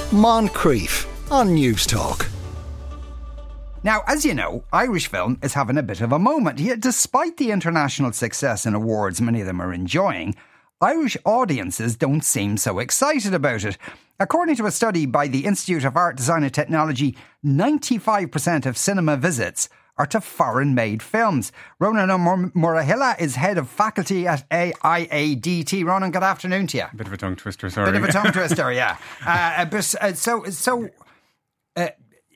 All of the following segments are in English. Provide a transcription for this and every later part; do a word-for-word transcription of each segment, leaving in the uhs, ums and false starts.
Moncrief on News Talk. Now, as you know, Irish film is having a bit of a moment. Yet, despite the international success and awards many of them are enjoying, Irish audiences don't seem so excited about it. According to a study by the Institute of Art, Design and Technology, ninety-five percent of cinema visits are to foreign-made films. Ronan Murahilla is head of faculty at I A D T. Ronan, good afternoon to you. Bit of a tongue twister, sorry. Bit of a tongue twister, yeah. Uh, but, uh, so, so uh,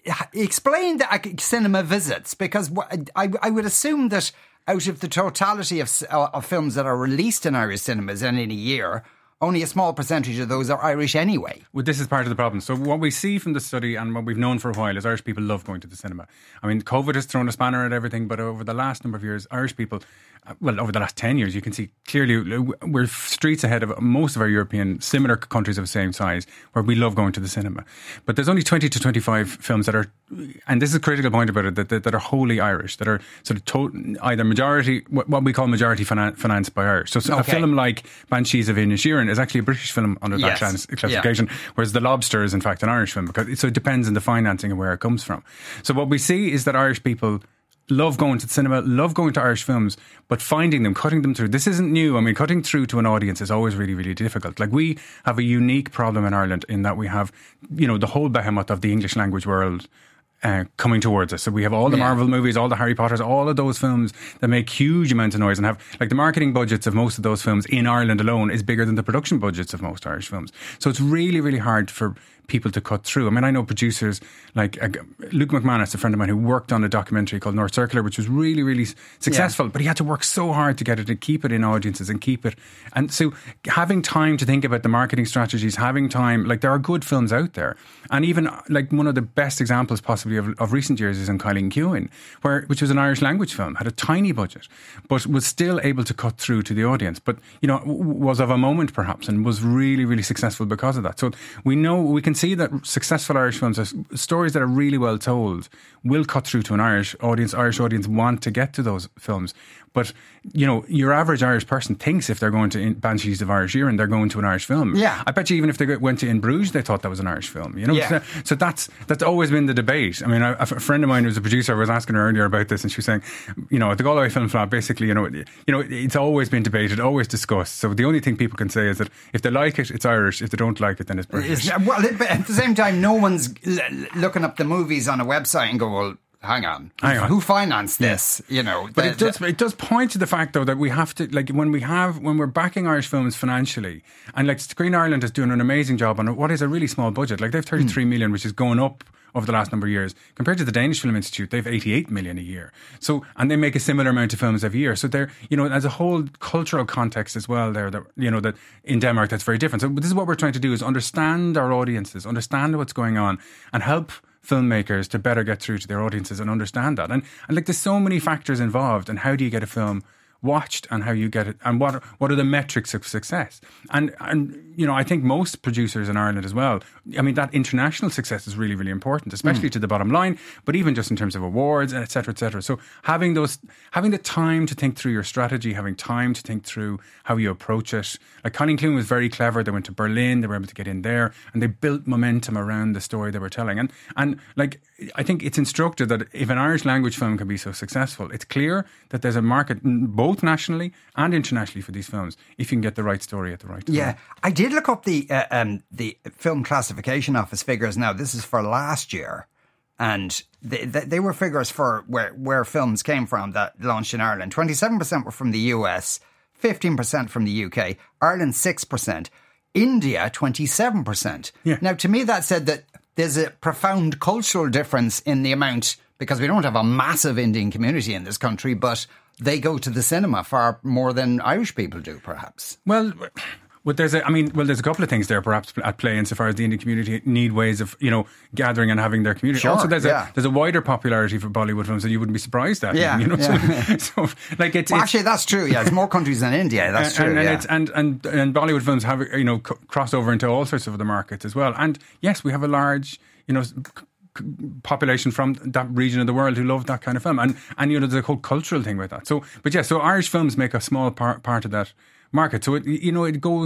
explain the uh, cinema visits, because I, I would assume that out of the totality of, uh, of films that are released in Irish cinemas in any year, only a small percentage of those are Irish anyway. Well, this is part of the problem. So what we see from the study and what we've known for a while is Irish people love going to the cinema. I mean, COVID has thrown a spanner at everything, but over the last number of years, Irish people, well, over the last ten years, you can see clearly we're streets ahead of most of our European similar countries of the same size where we love going to the cinema. But there's only twenty to twenty-five films that are, and this is a critical point about it, that, that, that are wholly Irish, that are sort of to, either majority, what we call majority finan- financed by Irish. So, so okay. A film like Banshees of Inisherin is actually a British film under that yes. classification, yeah. whereas The Lobster is in fact an Irish film, because it, so it depends on the financing and where it comes from. So what we see is that Irish people love going to the cinema, love going to Irish films, but finding them, cutting them through. This isn't new. I mean, cutting through to an audience is always really, really difficult. Like, we have a unique problem in Ireland in that we have, you know, the whole behemoth of the English language world Uh, coming towards us. So we have all the yeah. Marvel movies, all the Harry Potters, all of those films that make huge amounts of noise and have, like, the marketing budgets of most of those films in Ireland alone is bigger than the production budgets of most Irish films. So it's really, really hard for people to cut through. I mean, I know producers like uh, Luke McManus, a friend of mine, who worked on a documentary called North Circular, which was really, really successful, yeah. but he had to work so hard to get it and keep it in audiences and keep it. And so having time to think about the marketing strategies, having time, like, there are good films out there. And even, like, one of the best examples possibly of, of recent years is in Kylie Keown, where, which was an Irish language film, had a tiny budget, but was still able to cut through to the audience. But, you know, was of a moment perhaps, and was really, really successful because of that. So we know, we can see that successful Irish films, are stories that are really well told, will cut through to an Irish audience. Irish audience want to get to those films. But, you know, your average Irish person thinks if they're going to Banshees of Inisherin, they're going to an Irish film. Yeah. I bet you even if they went to In Bruges, they thought that was an Irish film. You know, yeah. so, so that's that's always been the debate. I mean, a, a friend of mine who's a producer, I was asking her earlier about this, and she was saying, you know, at the Galway Film Festival, basically, you know, you know, it's always been debated, always discussed. So the only thing people can say is that if they like it, it's Irish. If they don't like it, then it's British. It's, well, but at the same time, no one's l- looking up the movies on a website and go, well, Hang on. Hang on. Who financed this? Yeah. You know, but the, it does it does point to the fact, though, that we have to, like, when we have when we're backing Irish films financially, and like Screen Ireland is doing an amazing job on what is a really small budget. Like, they've thirty-three mm. million, which is going up over the last number of years. Compared to the Danish Film Institute, they've eighty-eight million a year. So, and they make a similar amount of films every year. So they're, you know, as a whole cultural context as well there, that, you know, that in Denmark that's very different. So this is what we're trying to do, is understand our audiences, understand what's going on, and help filmmakers to better get through to their audiences and understand that. And, and like, there's so many factors involved, and how do you get a film watched, and how you get it, and what are, what are the metrics of success. And, and you know, I think most producers in Ireland as well, I mean, that international success is really, really important, especially mm. to the bottom line, but even just in terms of awards, et cetera, et cetera. So having those, having the time to think through your strategy, having time to think through how you approach it. Like, Colleen Clune was very clever. They went to Berlin, they were able to get in there, and they built momentum around the story they were telling. And, and like, I think it's instructive that if an Irish language film can be so successful, it's clear that there's a market both nationally and internationally for these films if you can get the right story at the right time. Yeah, I did look up the uh, um, the Film Classification Office figures. Now, this is for last year, and they, they, they were figures for where, where films came from that launched in Ireland. twenty-seven percent were from the U S, fifteen percent from the U K, Ireland six percent, India twenty-seven percent. Yeah. Now, to me, that said that there's a profound cultural difference in the amount, because we don't have a massive Indian community in this country, but they go to the cinema far more than Irish people do, perhaps. Well, But there's a, I mean, well, there's a couple of things there perhaps at play insofar as the Indian community need ways of, you know, gathering and having their community. Sure, also, there's yeah. a there's a wider popularity for Bollywood films that you wouldn't be surprised at. Yeah, you know, yeah. so, so like it's, well, it's actually that's true. Yeah, it's more countries than India. That's and, true. And, yeah. it's, and and and Bollywood films have, you know, c- crossed over into all sorts of other markets as well. And yes, we have a large, you know, population from that region of the world who love that kind of film, and and you know, there's a whole cultural thing with that. So, but yeah, so Irish films make a small part part of that market. So it, you know, it goes.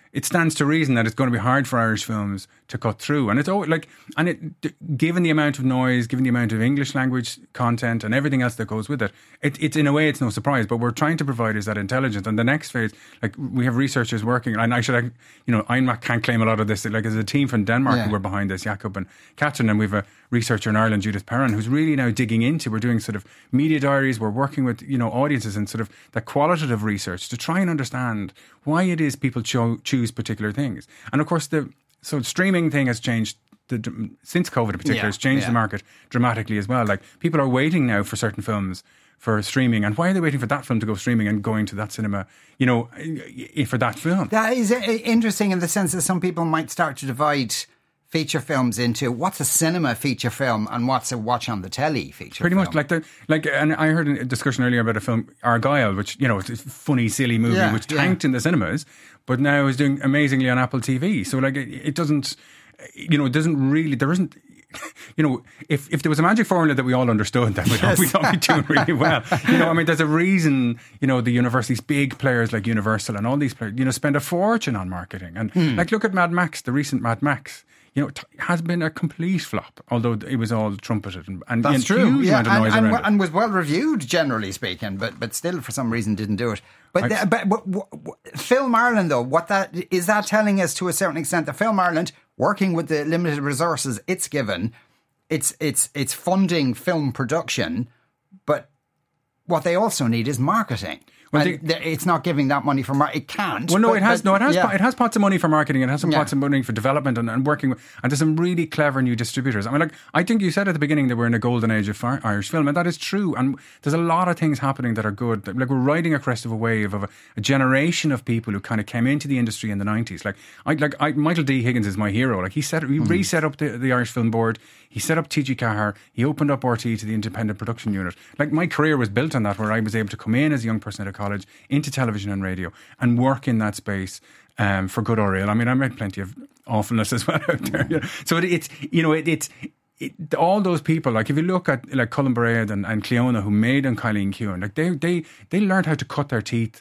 it stands to reason that it's going to be hard for Irish films to cut through. And it's always like, and it, given the amount of noise, given the amount of English language content and everything else that goes with it, it, it's in a way, it's no surprise. But we're trying to provide is that intelligence. And the next phase, like we have researchers working, and I should, you know, I can't claim a lot of this. Like there's a team from Denmark yeah. who were behind this, Jakob and Katrin, and we've a researcher in Ireland, Judith Perrin, who's really now digging into. We're doing sort of media diaries. We're working with, you know, audiences and sort of that qualitative research to try and understand why it is people cho- choose particular things. And of course, the so streaming thing has changed the, since COVID in particular. Yeah, has changed yeah. the market dramatically as well. Like people are waiting now for certain films for streaming, and why are they waiting for that film to go streaming and going to that cinema? You know, for that film. That is interesting in the sense that some people might start to divide feature films into what's a cinema feature film and what's a watch on the telly feature Pretty film. much like the like, and I heard a discussion earlier about a film Argylle, which you know it's a funny, silly movie Yeah, which yeah. tanked in the cinemas, but now is doing amazingly on Apple T V. So like it, it doesn't, you know, it doesn't really. There isn't. You know, if, if there was a magic formula that we all understood, then we'd, Yes. we'd all be doing really well. You know, I mean, there's a reason, you know, the universities, big players like Universal and all these players, you know, spend a fortune on marketing. And Hmm. like, look at Mad Max, the recent Mad Max. You know, it has been a complete flop, although it was all trumpeted and, and That's and true, huge yeah, amount of and, noise and, around it. and was well reviewed, generally speaking, but but still, for some reason, didn't do it. But, I- the, but, but, what- what- Film Ireland, though, what that is that telling us to a certain extent that Film Ireland, working with the limited resources it's given, it's it's it's funding film production, but what they also need is marketing. Well, and they- th- it's not giving that money for mar- it can't. Well, no, but- it has. but- No, it has. yeah. po- It has pots of money for marketing. It has some Yeah. pots of money for development and, and working. With, and there's some really clever new distributors. I mean, like I think you said at the beginning that we're in a golden age of fi- Irish film, and that is true. And there's a lot of things happening that are good. Like we're riding a crest of a wave of a, a generation of people who kind of came into the industry in the nineties. Like, I like I, Michael D. Higgins is my hero. Like he set, he Mm. reset up the, the Irish Film Board. He set up T G Cahir. He opened up R T E to the independent production unit. Like my career was built on that, where I was able to come in as a young person out of college into television and radio and work in that space um, for good or ill. I mean, I made plenty of awfulness as well out there. You know? So it, it's, you know, it, it's it, all those people. Like if you look at like Colin Braid and, and Cleona, who made Uncaileen Keown, like they they they learned how to cut their teeth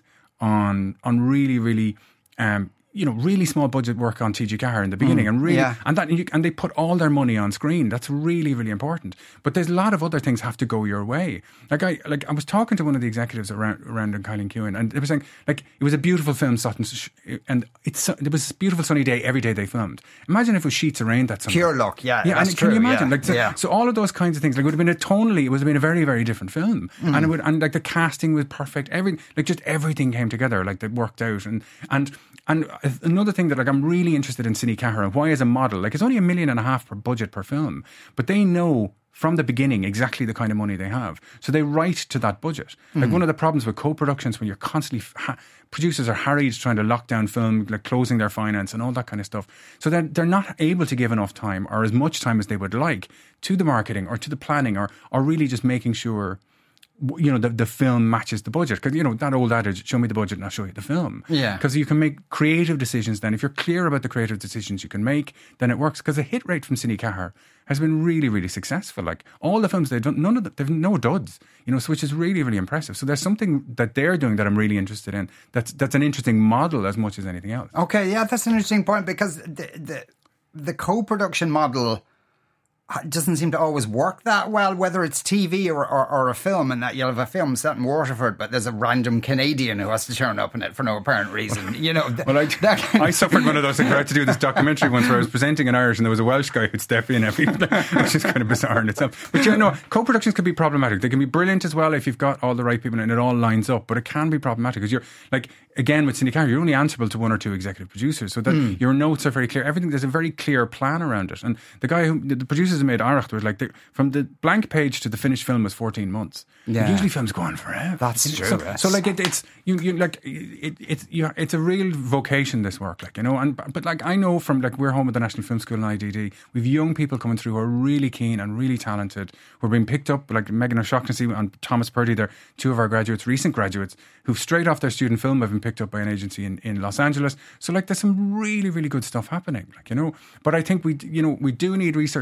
on on really really. Um, you know, really small budget work on T G Cahir in the beginning, and really, yeah. and that, and, you, and they put all their money on screen. That's really, really important. But there's a lot of other things have to go your way. Like I, like I was talking to one of the executives around around Uncaileen Keown, and they were saying, like, it was a beautiful film, Sutton, and it's it was a beautiful sunny day every day they filmed. Imagine if it was sheets of rain that summer. Pure luck, yeah. Yeah, that's and can true, you imagine? yeah, Like, so, yeah. so all of those kinds of things, like, it would have been a tonally, it would have been a very, very different film, Mm. and it would, and like the casting was perfect. Everything, like, just everything came together, like that worked out, and and and another thing that, like, I'm really interested in Cine Cahir and why, as a model, like, it's only a million and a half per budget per film, but they know from the beginning exactly the kind of money they have, so they write to that budget. Like, one of the problems with co-productions, when you're constantly ha- producers are harried trying to lock down film, like closing their finance and all that kind of stuff, so they're, they're not able to give enough time or as much time as they would like to the marketing or to the planning, or or really just making sure, you know, the, the film matches the budget. Because, you know, that old adage, show me the budget and I'll show you the film. Yeah. Because you can make creative decisions then. If you're clear about the creative decisions you can make, then it works. Because the hit rate from Cine Cahir has been really, really successful. Like, all the films they've done, none of them, they've no duds, you know, so which is really, really impressive. So there's something that they're doing that I'm really interested in. That's that's an interesting model as much as anything else. Okay, yeah, that's an interesting point, because the the, the co-production model doesn't seem to always work that well, whether it's T V or, or, or a film, and that you'll have a film set in Waterford, but there's a random Canadian who has to turn up in it for no apparent reason. You know, th- Well, I, that kind I of- suffered one of those. I had to do this documentary once where I was presenting in Irish and there was a Welsh guy who'd step in every, which is kind of bizarre in itself. But you know, co-productions can be problematic. They can be brilliant as well if you've got all the right people and it all lines up, but it can be problematic because you're, like, again, with Cine Cahir, you're only answerable to one or two executive producers, so that Mm. your notes are very clear. Everything, there's a very clear plan around it. And the guy who, the, the producers who made Aracht was like, the, from the blank page to the finished film was fourteen months. Yeah. Like, usually films go on forever. That's You know, true, So, yes. so like, it, it's, you, you like, it, it's, you, it's a real vocation, this work, like, you know, and, but like, I know from, like, we're home at the National Film School in I D D, we've young people coming through who are really keen and really talented, who are being picked up, like Megan O'Shaughnessy and Thomas Purdy, they're two of our graduates, recent graduates, who've straight off their student film have been picked up by an agency in, in Los Angeles. So, like, there's some really, really good stuff happening, like, you know, but I think we, you know, we do need research like this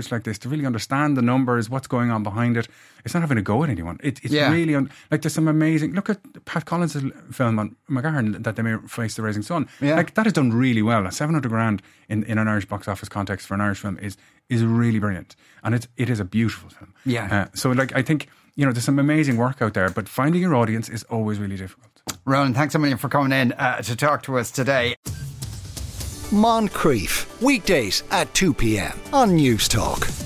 to really understand the numbers, what's going on behind it. It's not having a go at anyone. It, it's Yeah. really, un, like there's some amazing, look at Pat Collins' film on McGahern that they may face the Rising Sun. Yeah. Like that is done really well. seven hundred grand in, in an Irish box office context for an Irish film is is really brilliant. And it's, it is a beautiful film. Yeah. Uh, so like I think, you know, there's some amazing work out there, but finding your audience is always really difficult. Ronan, thanks a million for coming in uh, to talk to us today. Moncrief, weekdays at two p.m. on News Talk.